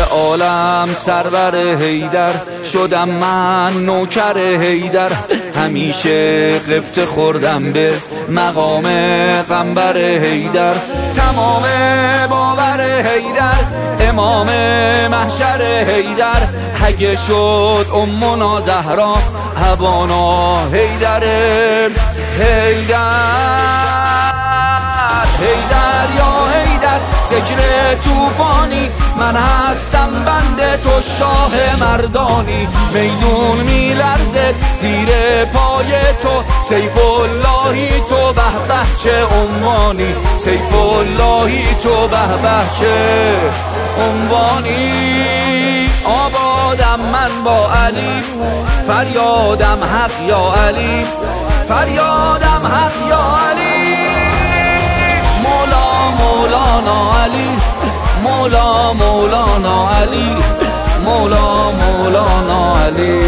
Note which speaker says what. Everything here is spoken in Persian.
Speaker 1: عالم سرور حیدر، شدم من نوکر حیدر. همیشه غبطه خوردم به مقام قنبر حیدر. تمام باور حیدر، امام محشر حیدر. اگه شد امنا زهرا، ابانا حیدر. حیدر حیدر یا حیدر، ذکر توفانی، من هستم بنده تو شاه مردانی. میدون میلرزد زیر پای تو، سیف اللهی تو، به به چه عنوانی. سیف اللهی تو، به به چه عنوانی. آبادم من با علی، فریادم حق یا علی، فریادم حق یا علی. مولانا علی، مولانا علی، مولانا علی.